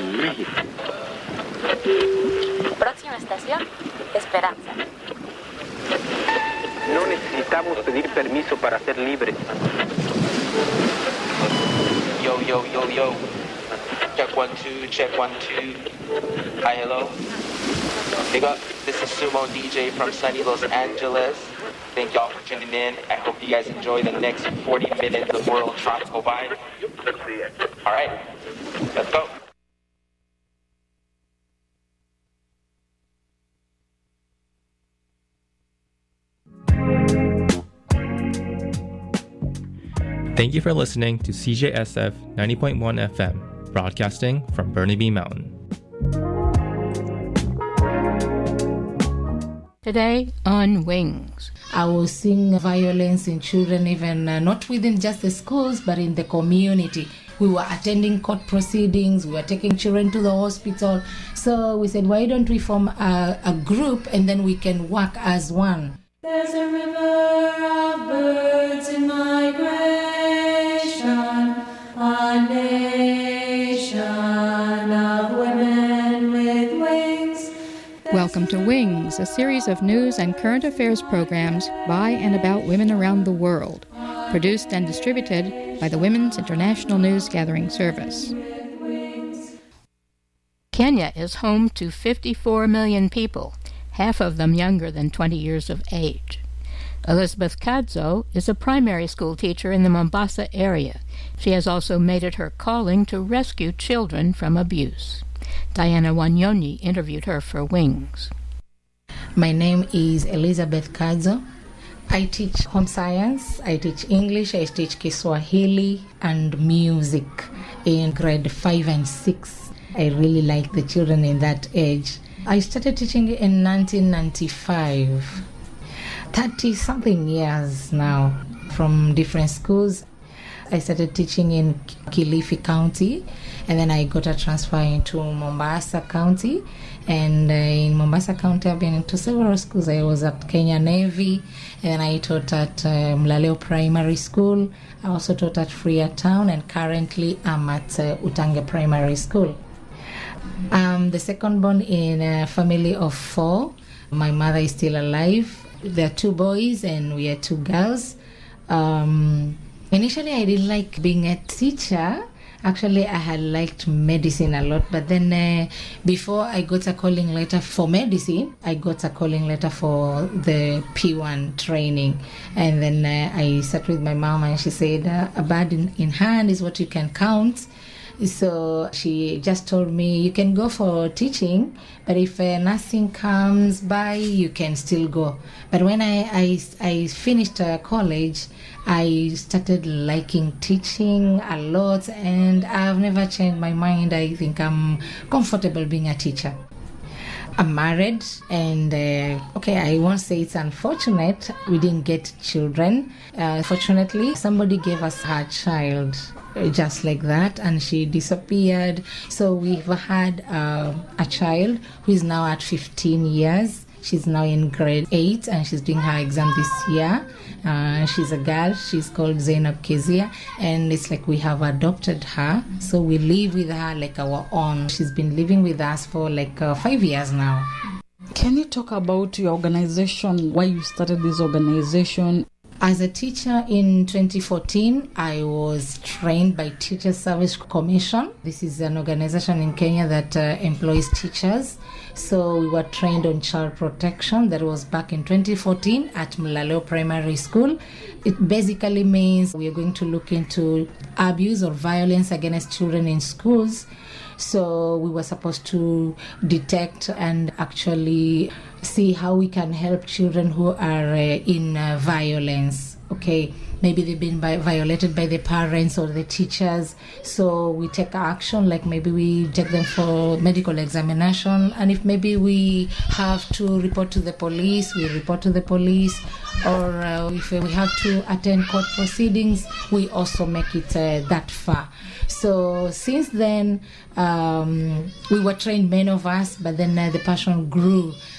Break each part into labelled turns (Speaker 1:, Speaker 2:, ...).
Speaker 1: México.
Speaker 2: Próxima estación, Esperanza.
Speaker 3: No necesitamos pedir permiso para ser libres.
Speaker 4: Yo, yo, yo, yo. Check 1, 2, check 1, 2. Hi, hello. Big up. This is Sumo DJ from sunny Los Angeles. Thank y'all for tuning in. I hope you guys enjoy the next 40 minutes of World Tropical Vibe. All right, let's go.
Speaker 5: Thank you for listening to CJSF 90.1 FM, broadcasting from Burnaby Mountain.
Speaker 6: Today on Wings.
Speaker 7: I will sing violence in children, even not within just the schools, but in the community. We were attending court proceedings, we were taking children to the hospital. So we said, why don't we form a group and then we can work as one?
Speaker 8: There's a river of birds in migration, a nation of women with wings.
Speaker 6: Welcome to Wings, a series of news and current affairs programs by and about women around the world, produced and distributed by the Women's International News Gathering Service. Kenya is home to 54 million people, half of them younger than 20 years of age. Elizabeth Kadzo is a primary school teacher in the Mombasa area. She has also made it her calling to rescue children from abuse. Diana Wanyonyi interviewed her for Wings.
Speaker 7: My name is Elizabeth Kadzo. I teach home science, I teach English, I teach Kiswahili and music in grade 5 and 6. I really like the children in that age. I started teaching in 1995. 30-something years now from different schools. I started teaching in Kilifi County, and then I got a transfer into Mombasa County. And in Mombasa County, I've been into several schools. I was at Kenya Navy, and I taught at Mlaleo Primary School. I also taught at Freetown, and currently I'm at Utange Primary School. I'm the second born in a family of 4. My mother is still alive. There are 2 boys and we are 2 girls. Initially, I didn't like being a teacher. Actually, I had liked medicine a lot. But then before I got a calling letter for medicine, I got a calling letter for the P1 training. And then I sat with my mom and she said, a bird in hand is what you can count. So she just told me, you can go for teaching, but if nursing comes by, you can still go. But when I finished college, I started liking teaching a lot, and I've never changed my mind. I think I'm comfortable being a teacher. I'm married, and I won't say it's unfortunate. We didn't get children. Fortunately, somebody gave us her child just like that, and she disappeared. So we've had a child who is now at 15 years. She's now in grade 8 and she's doing her exam this year. She's a girl. She's called Zainab Kezia, and it's like we have adopted her. So we live with her like our own. She's been living with us for like 5 years now.
Speaker 9: Can you talk about your organization, why you started this organization?
Speaker 7: As a teacher in 2014, I was trained by Teachers Service Commission. This is an organization in Kenya that employs teachers. So we were trained on child protection. That was back in 2014 at Mlaleo Primary School. It basically means we are going to look into abuse or violence against children in schools. So we were supposed to detect and actually see how we can help children who are in violence. Okay, maybe they've been violated by the parents or the teachers. So we take action, like maybe we take them for medical examination. And if maybe we have to report to the police, we report to the police. Or if we have to attend court proceedings, we also make it that far. So since then, we were trained, many of us, but then the passion grew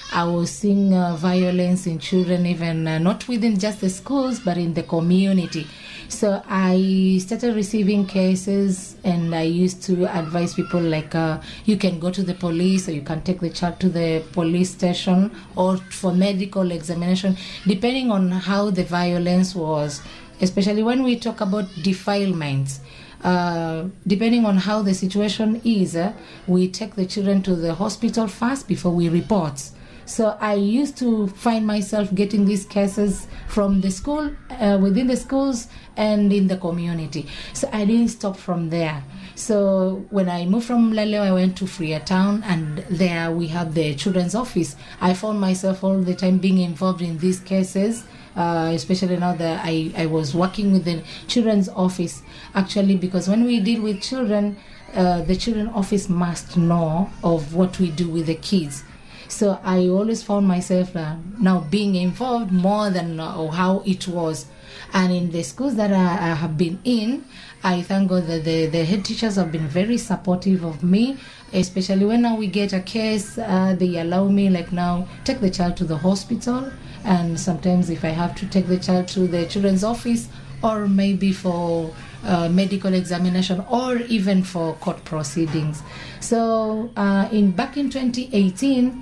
Speaker 7: I was seeing violence in children, even not within just the schools, but in the community. So I started receiving cases, and I used to advise people like, you can go to the police, or you can take the child to the police station, or for medical examination, depending on how the violence was, especially when we talk about defilements. Depending on how the situation is, we take the children to the hospital first before we report. So I used to find myself getting these cases from the school, within the schools, and in the community. So I didn't stop from there. So when I moved from Laleo, I went to Freetown, and there we have the children's office. I found myself all the time being involved in these cases, especially now that I was working with the children's office, actually, because when we deal with children, the children's office must know of what we do with the kids. So I always found myself now being involved more than how it was. And in the schools that I have been in, I thank God that the head teachers have been very supportive of me, especially when now we get a case, they allow me, like now, take the child to the hospital. And sometimes if I have to take the child to the children's office, or maybe for medical examination, or even for court proceedings. So back in 2018,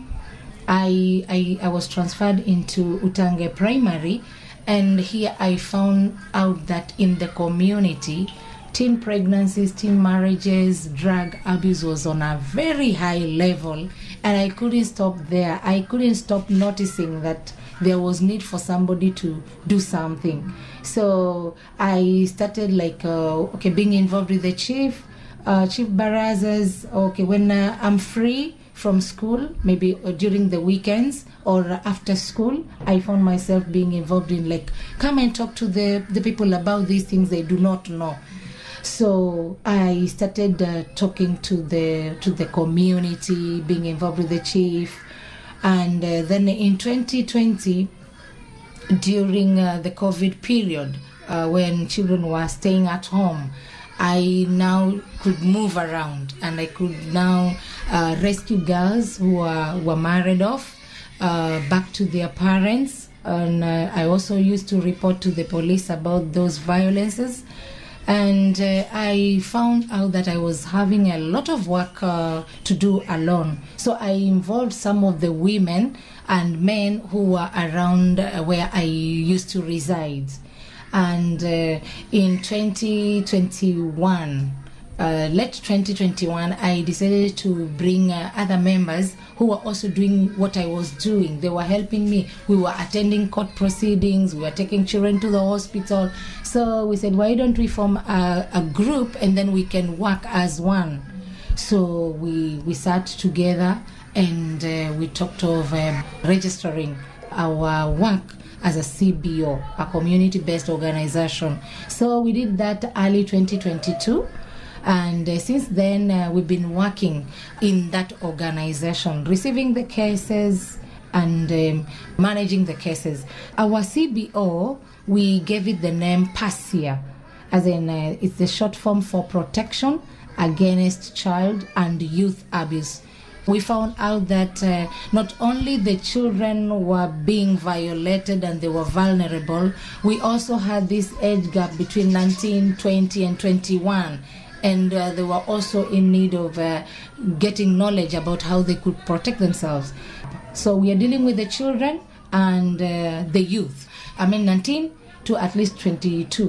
Speaker 7: I was transferred into Utange Primary, and here I found out that in the community, teen pregnancies, teen marriages, drug abuse was on a very high level, and I couldn't stop there. I couldn't stop noticing that there was need for somebody to do something. So I started being involved with the chief barazas. Okay, when I'm free from school, maybe during the weekends or after school, I found myself being involved in come and talk to the people about these things they do not know. So I started talking to the community, being involved with the chief, and then in 2020, during the COVID period, when children were staying at home, I now could move around, and I could now rescue girls who were married off back to their parents. And I also used to report to the police about those violences. And I found out that I was having a lot of work to do alone. So I involved some of the women and men who were around where I used to reside. And in 2021, late 2021, I decided to bring other members who were also doing what I was doing. They were helping me. We were attending court proceedings. We were taking children to the hospital. So we said, why don't we form a group, and then we can work as one. So we sat together, and we talked of registering our work as a CBO, a community-based organization. So we did that early 2022. And since then, we've been working in that organization, receiving the cases and managing the cases. Our CBO, we gave it the name PASIA, as in it's the short form for Protection Against Child and Youth Abuse. We found out that not only the children were being violated and they were vulnerable, we also had this age gap between 19, 20, and 21. And they were also in need of getting knowledge about how they could protect themselves. So we are dealing with the children and the youth. 19 to at least 22.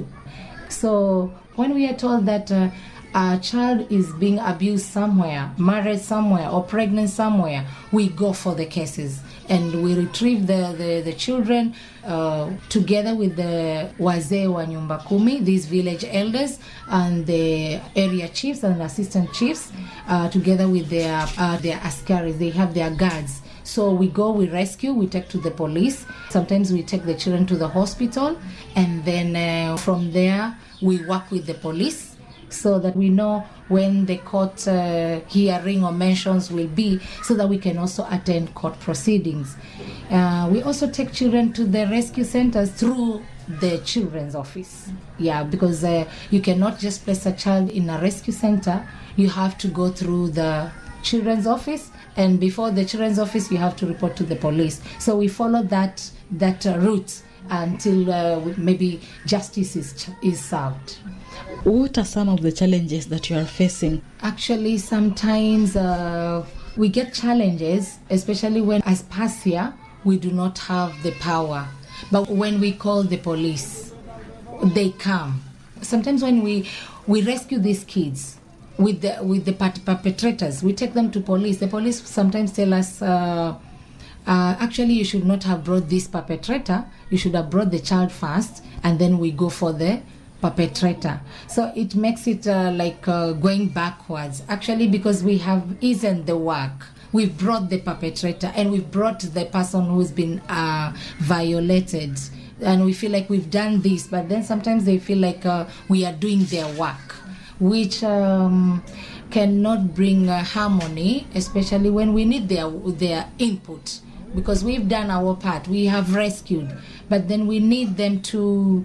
Speaker 7: So when we are told that a child is being abused somewhere, married somewhere, or pregnant somewhere, we go for the cases. And we retrieve the children together with the wazee wa nyumba kumi, these village elders, and the area chiefs and assistant chiefs, together with their askaris. They have their guards. So we go, we rescue, we take to the police. Sometimes we take the children to the hospital, and then from there we work with the police, so that we know when the court hearing or mentions will be, so that we can also attend court proceedings. We also take children to the rescue centers through the children's office. Yeah, because you cannot just place a child in a rescue center. You have to go through the children's office, and before the children's office you have to report to the police. So we follow that route until maybe justice is served.
Speaker 9: What are some of the challenges that you are facing?
Speaker 7: Actually, sometimes we get challenges, especially when, as Pasia, we do not have the power. But when we call the police, they come. Sometimes when we rescue these kids with the perpetrators, we take them to police. The police sometimes tell us, actually, you should not have brought this perpetrator. You should have brought the child first, and then we go for the perpetrator. So it makes it going backwards, actually, because we have eased the work. We've brought the perpetrator and we've brought the person who's been violated, and we feel like we've done this, but then sometimes they feel like we are doing their work, which cannot bring harmony, especially when we need their input, because we've done our part, we have rescued, but then we need them to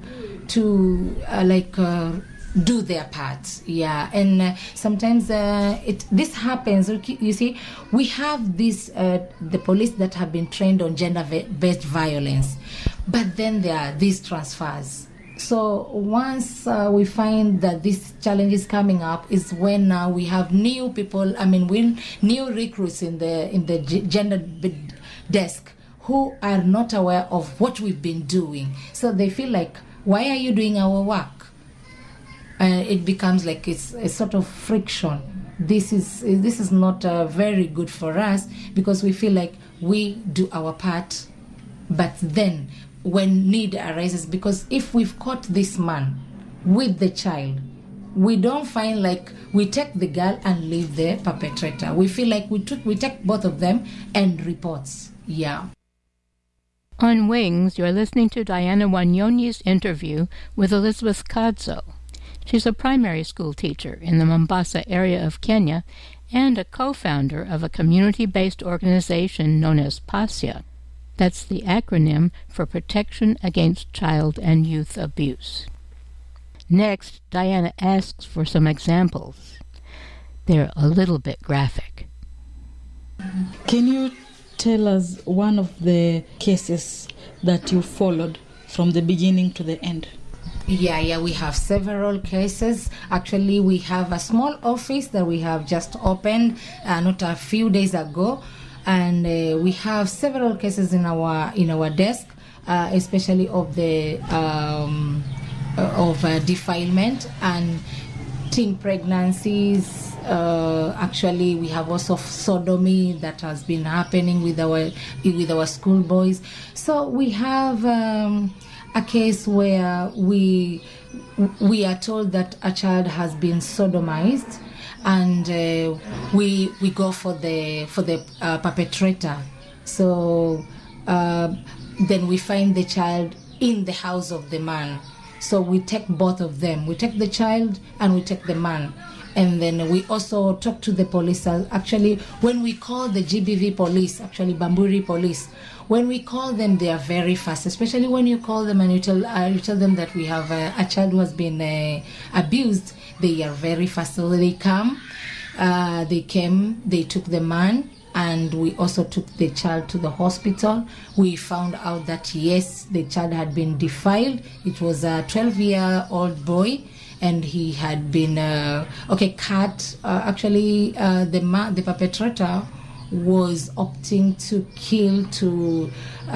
Speaker 7: do their part. Yeah. And sometimes this happens. You see, we have the police that have been trained on gender-based violence, but then there are these transfers. So once we find that this challenge is coming up is when we have new people, new recruits in the gender desk who are not aware of what we've been doing. So they feel like, why are you doing our work? It becomes like it's a sort of friction. This is not very good for us, because we feel like we do our part, but then when need arises, because if we've caught this man with the child, we don't find like we take the girl and leave the perpetrator. We feel like we take both of them and reports. Yeah.
Speaker 6: On Wings, you're listening to Diana Wanyonyi's interview with Elizabeth Kadzo. She's a primary school teacher in the Mombasa area of Kenya and a co-founder of a community-based organization known as PASIA. That's the acronym for Protection Against Child and Youth Abuse. Next, Diana asks for some examples. They're a little bit graphic.
Speaker 9: Can you tell us one of the cases that you followed from the beginning to the end?
Speaker 7: Yeah, we have several cases. Actually, we have a small office that we have just opened not a few days ago, and we have several cases in our desk, especially of the defilement and teen pregnancies. Actually, we have also sodomy that has been happening with our schoolboys. So we have a case where we are told that a child has been sodomized, and we go for the perpetrator. So then we find the child in the house of the man. So we take both of them. We take the child and we take the man. And then we also talk to the police. Actually, when we call the GBV police, actually Bamburi police, when we call them, they are very fast. Especially when you call them and you tell them that we have a child who has been abused, they are very fast. So they come, they took the man, and we also took the child to the hospital. We found out that yes, the child had been defiled. It was a 12-year-old boy, and he had been cut. Actually, the perpetrator was opting to kill to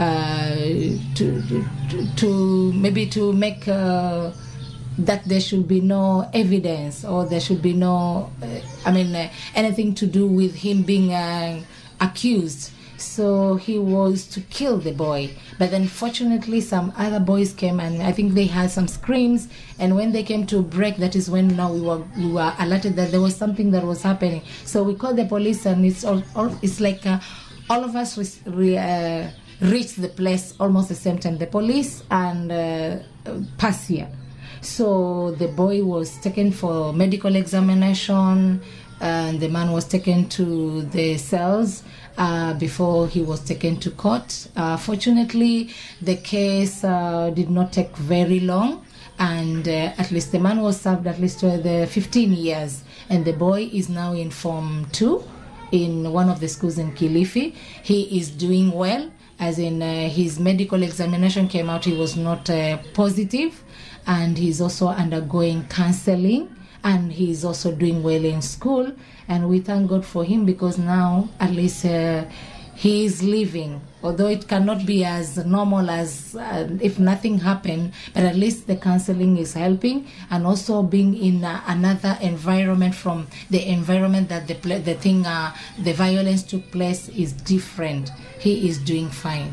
Speaker 7: make that there should be no evidence, or there should be no anything to do with him being accused. So he was to kill the boy, but then fortunately some other boys came, and I think they had some screams, and when they came to break, that is when now we were alerted that there was something that was happening. So we called the police, and it's like all of us reached the place almost the same time, the police and PASIA. So the boy was taken for medical examination, and the man was taken to the cells before he was taken to court. Fortunately, the case did not take very long, and at least the man was served at least the 15 years, and the boy is now in Form 2, in one of the schools in Kilifi. He is doing well, as in his medical examination came out, he was not positive, and he's also undergoing counseling, and he's also doing well in school. And we thank God for him, because now at least he is living, although it cannot be as normal as if nothing happened, but at least the counseling is helping, and also being in another environment from the environment that the violence took place is different. He is doing fine.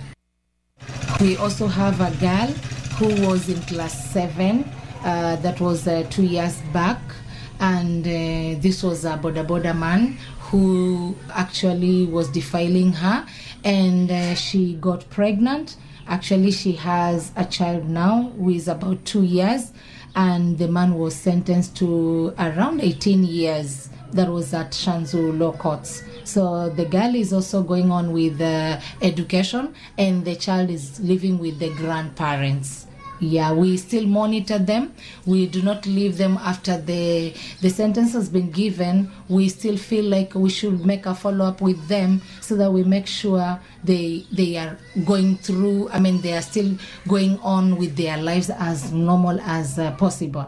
Speaker 7: We also have a girl who was in class 7, that was 2 years back, and this was a boda man who actually was defiling her, and she got pregnant. Actually, she has a child now who is about 2 years, and the man was sentenced to around 18 years. That was at Shanzu Law Courts. So the girl is also going on with education, and the child is living with the grandparents. Yeah, we still monitor them. We do not leave them after the sentence has been given. We still feel like we should make a follow-up with them, so that we make sure they are going through, they are still going on with their lives as normal as possible.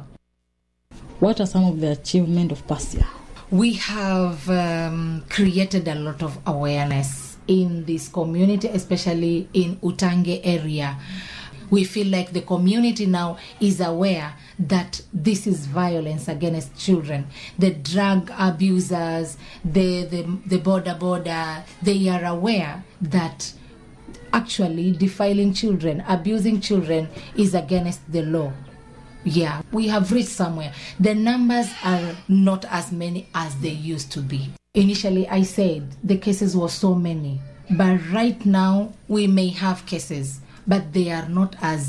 Speaker 9: What are some of the achievements of PASIA?
Speaker 7: We have created a lot of awareness in this community, especially in Utange area. We feel like the community now is aware that this is violence against children. The drug abusers, the border, they are aware that actually defiling children, abusing children is against the law. Yeah, we have reached somewhere. The numbers are not as many as they used to be. Initially, I said the cases were so many, but right now we may have cases, but they are not as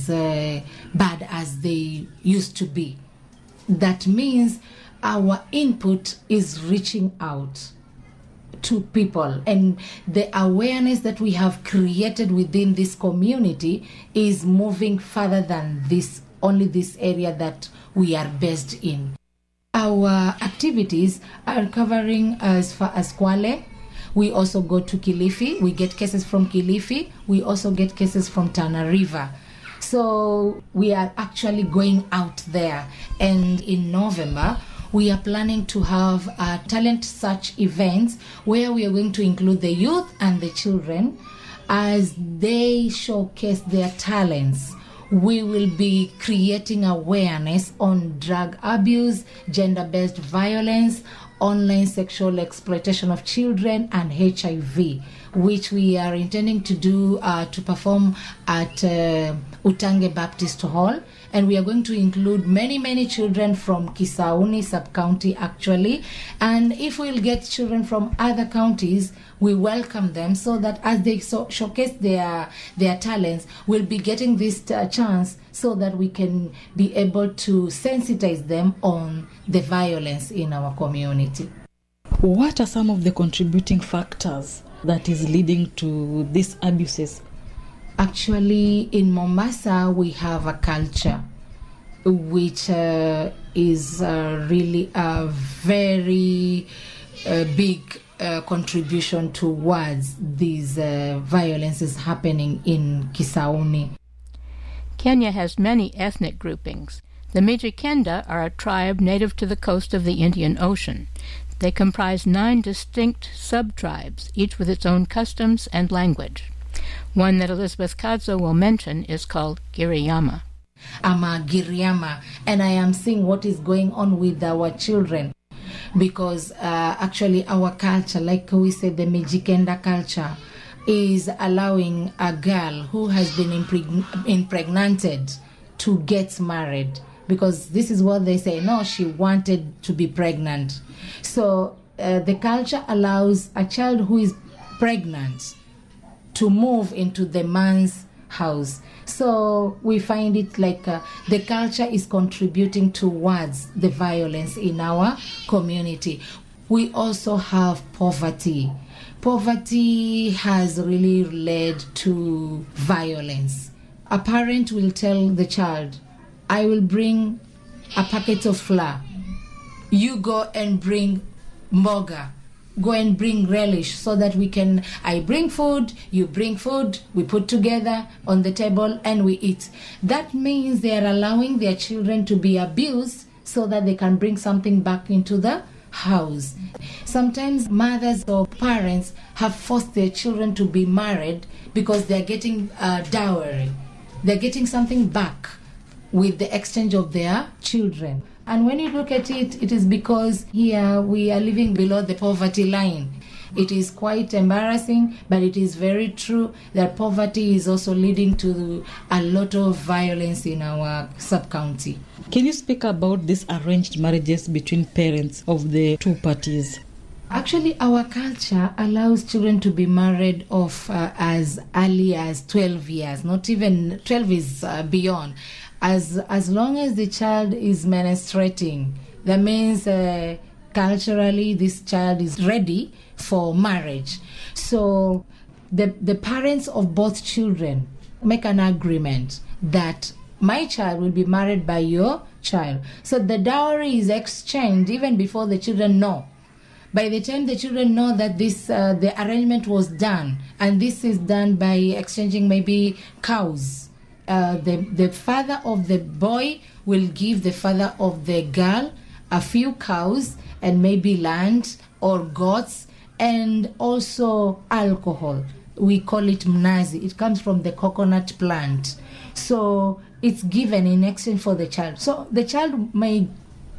Speaker 7: bad as they used to be. That means our input is reaching out to people, and the awareness that we have created within this community is moving further than only this area that we are based in. Our activities are covering as far as Kwale. We also go to Kilifi. We get cases from Kilifi. We also get cases from Tana River. So we are actually going out there. And in November, we are planning to have a talent search events where we are going to include the youth and the children as they showcase their talents. We will be creating awareness on drug abuse, gender-based violence, online sexual exploitation of children, and HIV, which we are intending to do to perform at Utange Baptist Hall. And we are going to include many children from Kisauni sub-county actually. And if we'll get children from other counties, we welcome them, so that as they showcase their talents, we'll be getting this chance so that we can be able to sensitize them on the violence in our community.
Speaker 9: What are some of the contributing factors that is leading to these abuses?
Speaker 7: Actually, in Mombasa, we have a culture which is really a very big contribution towards these violences happening in Kisauni.
Speaker 6: Kenya has many ethnic groupings. The Mijikenda are a tribe native to the coast of the Indian Ocean. They comprise 9 distinct sub-tribes, each with its own customs and language. One that Elizabeth Kadzo will mention is called Giriyama.
Speaker 7: I'm a Giriyama, and I am seeing what is going on with our children, because actually our culture, like we said, the Mijikenda culture, is allowing a girl who has been impregnated to get married, because this is what they say, no, she wanted to be pregnant. So the culture allows a child who is pregnant to move into the man's house. So we find it like the culture is contributing towards the violence in our community. We also have poverty. Poverty has really led to violence. A parent will tell the child, I will bring a packet of flour. You go and bring mboga. go and bring relish so that I bring food, you bring food, we put together on the table and we eat. That means they are allowing their children to be abused so that they can bring something back into the house. Sometimes mothers or parents have forced their children to be married because they're getting dowry. They're getting something back with the exchange of their children. And when you look at it, it is because here we are living below the poverty line. It is quite embarrassing, but it is very true that poverty is also leading to a lot of violence in our sub-county.
Speaker 9: Can you speak about these arranged marriages between parents of the two parties?
Speaker 7: Actually, our culture allows children to be married off as early as 12 years, not even 12 is beyond. As long as the child is menstruating, that means culturally this child is ready for marriage. So the parents of both children make an agreement that my child will be married by your child. So the dowry is exchanged even before the children know. By the time the children know that the arrangement was done, and this is done by exchanging maybe cows. The father of the boy will give the father of the girl a few cows and maybe land or goats and also alcohol. We call it mnazi. It comes from the coconut plant. So it's given in exchange for the child. So the child may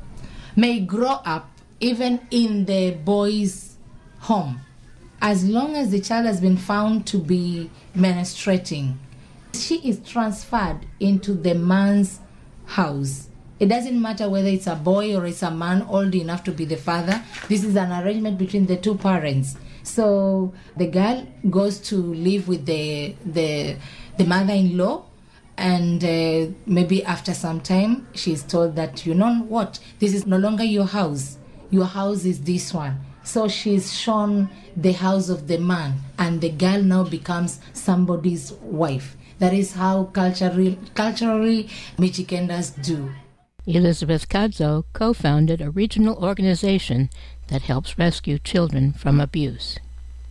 Speaker 7: grow up even in the boy's home as long as the child has been found to be menstruating. She is transferred into the man's house. It doesn't matter whether it's a boy or it's a man old enough to be the father. This is an arrangement between the two parents. So the girl goes to live with the mother-in-law, and maybe after some time she's told that, you know what, this is no longer your house. Your house is this one. So she's shown the house of the man, and the girl now becomes somebody's wife. That is how culturally Michikenders do.
Speaker 6: Elizabeth Kadzo co-founded a regional organization that helps rescue children from abuse.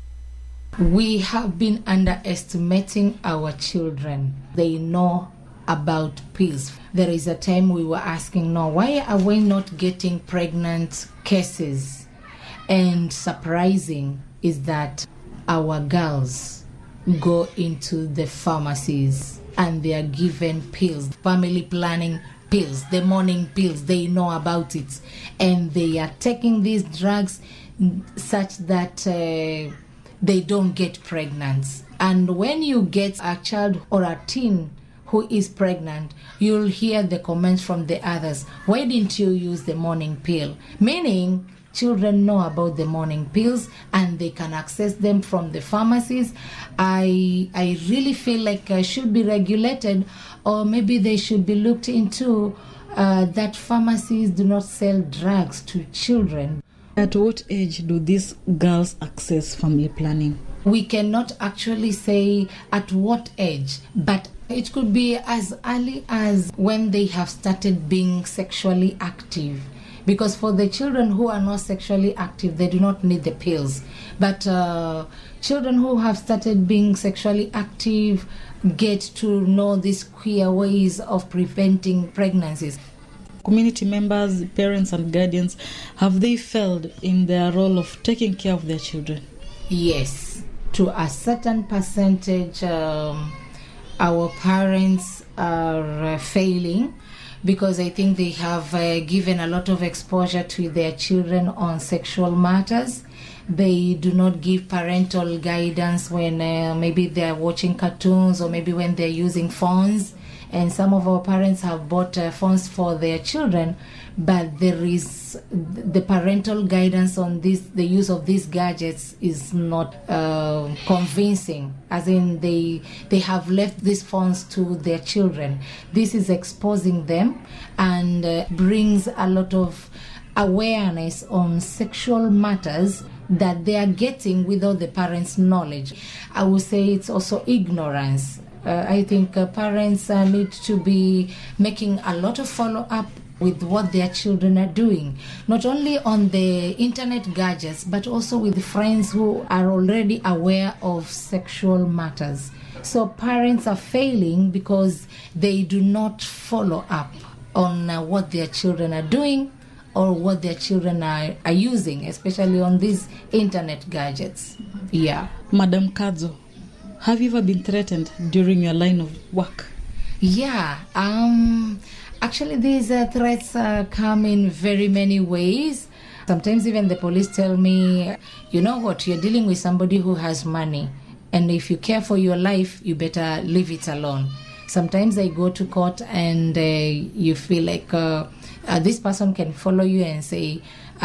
Speaker 7: We have been underestimating our children. They know about pills. There is a time we were asking, no, why are we not getting pregnant cases? And surprising is that our girls go into the pharmacies and they are given pills, family planning pills, the morning pills. They know about it, and they are taking these drugs such that they don't get pregnant. And when you get a child or a teen who is pregnant, you'll hear the comments from the others, why didn't you use the morning pill? Meaning children know about the morning pills and they can access them from the pharmacies. I really feel like should be regulated, or maybe they should be looked into that pharmacies do not sell drugs to children.
Speaker 9: At what age do these girls access family planning?
Speaker 7: We cannot actually say at what age, but it could be as early as when they have started being sexually active. Because for the children who are not sexually active, they do not need the pills. But children who have started being sexually active get to know these queer ways of preventing pregnancies.
Speaker 9: Community members, parents and guardians, have they failed in their role of taking care of their children?
Speaker 7: Yes. To a certain percentage, our parents are failing, because I think they have given a lot of exposure to their children on sexual matters. They do not give parental guidance when maybe they're watching cartoons, or maybe when they're using phones. And some of our parents have bought phones for their children, but there is the parental guidance on this, the use of these gadgets is not convincing, as in they have left these phones to their children. This is exposing them and brings a lot of awareness on sexual matters that they are getting without the parents' knowledge. I would say it's also ignorance. I think parents need to be making a lot of follow-up with what their children are doing, not only on the internet gadgets, but also with friends who are already aware of sexual matters. So parents are failing because they do not follow up on what their children are doing or what their children are using, especially on these internet gadgets. Yeah.
Speaker 9: Madam Kadzo, have you ever been threatened during your line of work?
Speaker 7: Yeah. Actually, these threats come in very many ways. Sometimes even the police tell me, you know what, you're dealing with somebody who has money, and if you care for your life, you better leave it alone. Sometimes I go to court and you feel like this person can follow you and say,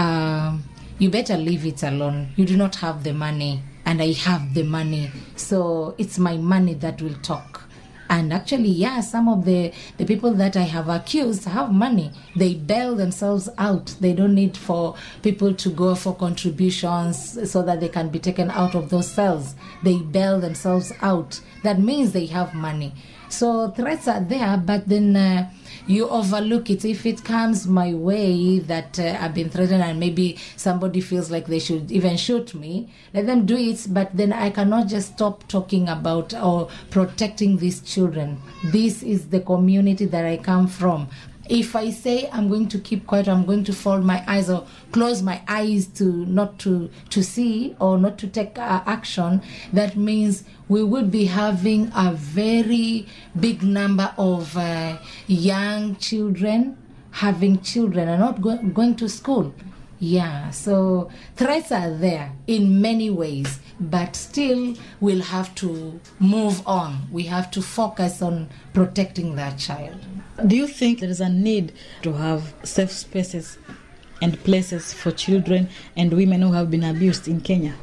Speaker 7: you better leave it alone. You do not have the money, and I have the money. So it's my money that will talk. And actually, yeah, some of the people that I have accused have money. They bail themselves out. They don't need for people to go for contributions so that they can be taken out of those cells. They bail themselves out. That means they have money. So threats are there, but then you overlook it. If it comes my way that I've been threatened and maybe somebody feels like they should even shoot me, let them do it, but then I cannot just stop talking about or protecting these children. This is the community that I come from. If I say I'm going to keep quiet, I'm going to fold my eyes or close my eyes to not to see or not to take action, that means we will be having a very big number of young children having children and not going to school. Yeah, so threats are there in many ways, but still we'll have to move on. We have to focus on protecting that child.
Speaker 9: Do you think there is a need to have safe spaces and places for children and women who have been abused in Kenya?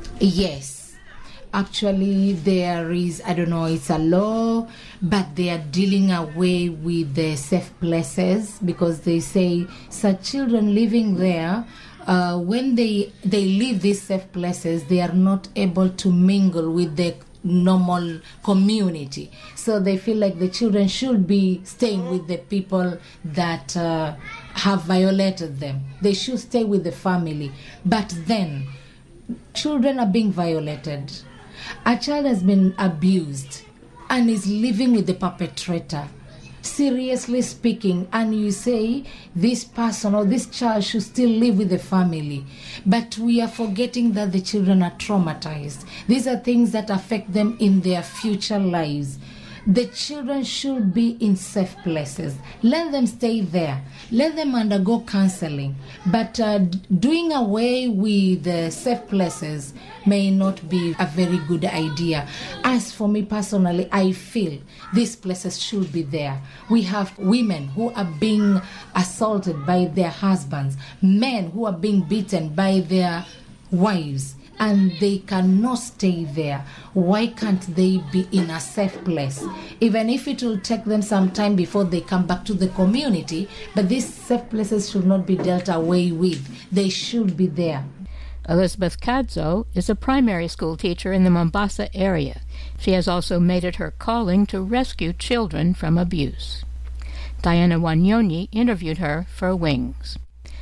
Speaker 7: Yes. Actually, there is, I don't know, it's a law, but they are dealing away with the safe places because they say such children living there, when they leave these safe places, they are not able to mingle with the normal community. So they feel like the children should be staying with the people that have violated them. They should stay with the family. But then, children are being violated. A child has been abused and is living with the perpetrator. Seriously speaking, and you say this person or this child should still live with the family, but we are forgetting that the children are traumatized. These are things that affect them in their future lives. The children should be in safe places. Let them stay there. Let them undergo counseling. But doing away with the safe places may not be a very good idea. As for me personally, I feel these places should be there. We have women who are being assaulted by their husbands, men who are being beaten by their wives, and they cannot stay there. Why can't they be in a safe place? Even if it will take them some time before they come back to the community, but these safe places should not be dealt away with. They should be there.
Speaker 6: Elizabeth Kadzo is a primary school teacher in the Mombasa area. She has also made it her calling to rescue children from abuse. Diana Wanyonyi interviewed her for Wings.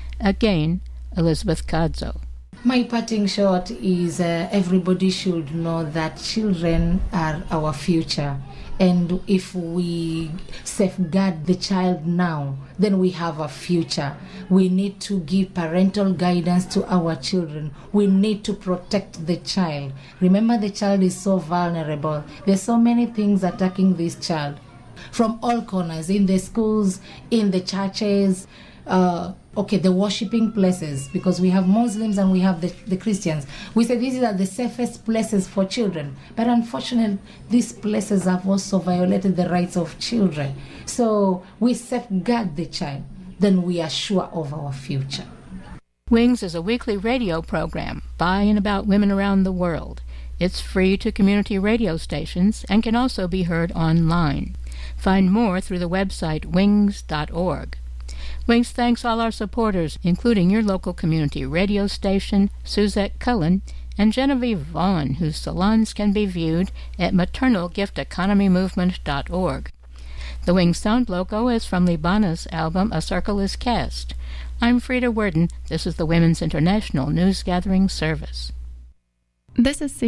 Speaker 6: Again, Elizabeth Kadzo.
Speaker 7: My parting shot is everybody should know that children are our future. And if we safeguard the child now, then we have a future. We need to give parental guidance to our children. We need to protect the child. Remember, the child is so vulnerable. There's so many things attacking this child from all corners, in the schools, in the churches, the worshipping places, because we have Muslims and we have the Christians. We say these are the safest places for children, but unfortunately these places have also violated the rights of children. So we safeguard the child, then we are sure of our future.
Speaker 6: Wings is a weekly radio program by and about women around the world. It's free to community radio stations and can also be heard online. Find more through the website wings.org. Wings thanks all our supporters, including your local community radio station, Suzette Cullen, and Genevieve Vaughn, whose salons can be viewed at maternalgifteconomymovement.org. The Wing Sound logo is from Libana's album A Circle is Cast. I'm Frida Worden. This is the Women's International News Gathering Service.
Speaker 1: This is